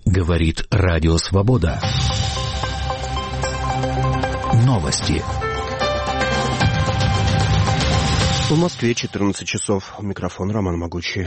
Говорит Радио Свобода. Новости. В Москве 14 часов. Микрофон Роман Могучий.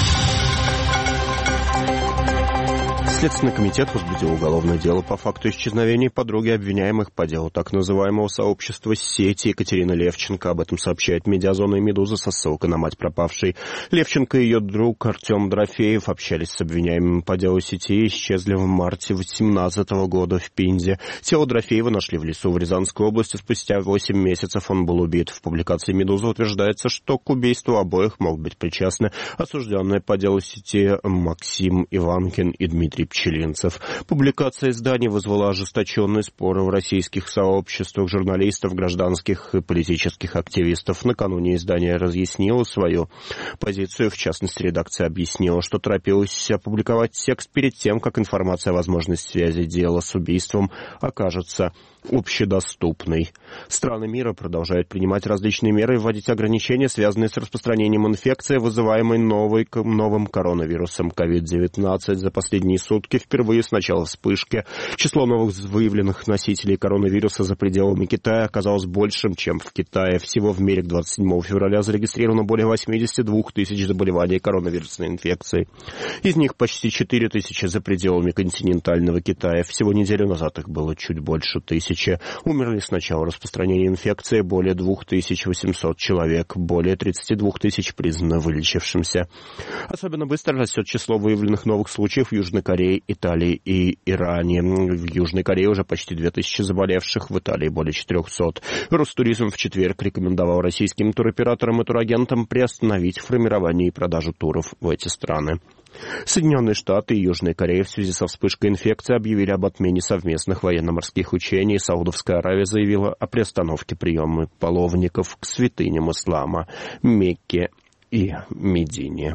Следственный комитет возбудил уголовное дело по факту исчезновения подруги обвиняемых по делу так называемого сообщества сети Екатерины Левченко. Об этом сообщает «Медиазона» и «Медуза» со ссылкой на мать пропавшей. Левченко и ее друг Артем Дорофеев общались с обвиняемыми по делу сети и исчезли в марте 2018 года в Пензе. Тело Дорофеева нашли в лесу в Рязанской области. Спустя 8 месяцев он был убит. В публикации «Медуза» утверждается, что к убийству обоих могут быть причастны осужденные по делу сети Максим Иванкин и Дмитрий Пчелинцев. Публикация издания вызвала ожесточенные споры в российских сообществах журналистов, гражданских и политических активистов. Накануне издание разъяснило свою позицию. В частности, редакция объяснила, что торопилась опубликовать текст перед тем, как информация о возможной связи дела с убийством окажется общедоступной. Страны мира продолжают принимать различные меры и вводить ограничения, связанные с распространением инфекции, вызываемой новым коронавирусом COVID-19. За последние сутки впервые с начала вспышки число новых выявленных носителей коронавируса за пределами Китая оказалось большим, чем в Китае. Всего в мире к 27 февраля зарегистрировано более 82 тысяч заболеваний коронавирусной инфекцией. Из них почти 4 тысячи за пределами континентального Китая. Всего неделю назад их было чуть больше тысячи. Умерли с начала распространения инфекции более 2800 человек. Более 32 тысяч признано вылечившимся. Особенно быстро растет число выявленных новых случаев в Южной Корее, Италии и Иране. В Южной Корее уже почти 2000 заболевших, в Италии более 400. Ростуризм в четверг рекомендовал российским туроператорам и турагентам приостановить формирование и продажу туров в эти страны. Соединенные Штаты и Южная Корея в связи со вспышкой инфекции объявили об отмене совместных военно-морских учений. Саудовская Аравия заявила о приостановке приема паломников к святыням ислама Мекке и Медине.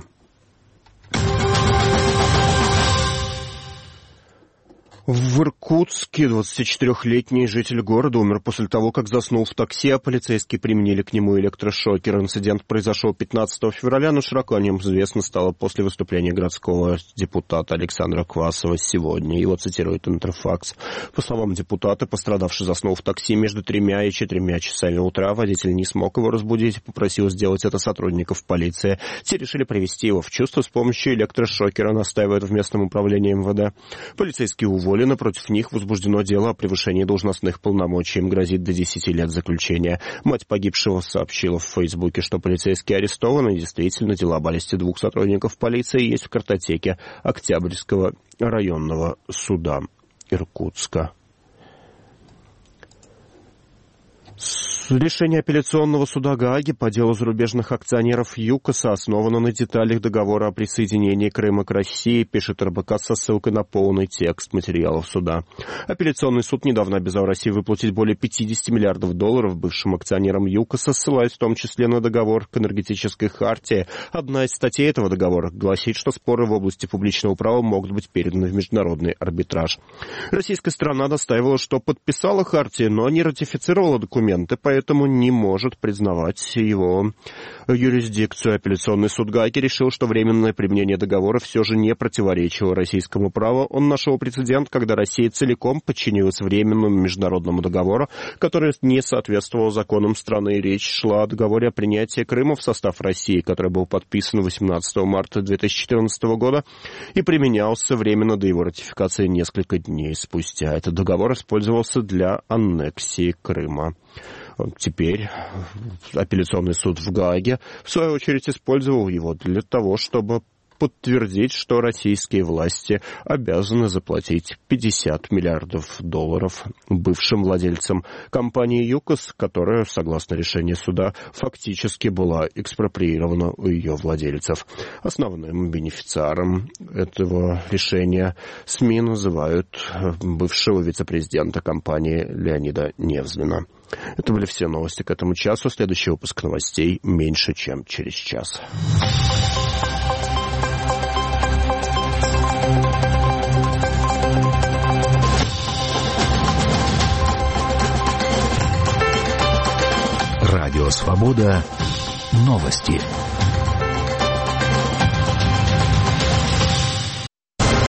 В Иркутске 24-летний житель города умер после того, как заснул в такси, а полицейские применили к нему электрошокер. Инцидент произошел 15 февраля, но широко о нем известно стало после выступления городского депутата Александра Квасова сегодня. Его цитирует Интерфакс. По словам депутата, пострадавший заснул в такси между 3 и 4 часами утра. Водитель не смог его разбудить и попросил сделать это сотрудников полиции. Те решили привести его в чувство с помощью электрошокера, настаивают в местном управлении МВД. Полицейские уволены. Против них возбуждено дело о превышении должностных полномочий. Им грозит до 10 лет заключения. Мать погибшего сообщила в Фейсбуке, что полицейские арестованы. Действительно, дела об аресте 2 сотрудников полиции есть в картотеке Октябрьского районного суда Иркутска. Решение апелляционного суда Гааги по делу зарубежных акционеров ЮКОСа основано на деталях договора о присоединении Крыма к России, пишет РБК со ссылкой на полный текст материалов суда. Апелляционный суд недавно обязал Россию выплатить более $50 миллиардов бывшим акционерам ЮКОСа, ссылаясь в том числе на договор к энергетической хартии. Одна из статей этого договора гласит, что споры в области публичного права могут быть переданы в международный арбитраж. Российская сторона настаивала, что подписала хартию, но не ратифицировала документы, поэтому не может признавать его юрисдикцию. Апелляционный суд Гааги решил, что временное применение договора все же не противоречило российскому праву. Он нашел прецедент, когда Россия целиком подчинилась временному международному договору, который не соответствовал законам страны. Речь шла о договоре о принятии Крыма в состав России, который был подписан 18 марта 2014 года и применялся временно до его ратификации несколько дней спустя. Этот договор использовался для аннексии Крыма. Теперь апелляционный суд в Гааге, в свою очередь, использовал его для того, чтобы подтвердить, что российские власти обязаны заплатить $50 миллиардов бывшим владельцам компании ЮКОС, которая, согласно решению суда, фактически была экспроприирована у ее владельцев. Основным бенефициаром этого решения СМИ называют бывшего вице-президента компании Леонида Невзлина. Это были все новости к этому часу. Следующий выпуск новостей меньше, чем через час. Радио Свобода. Новости.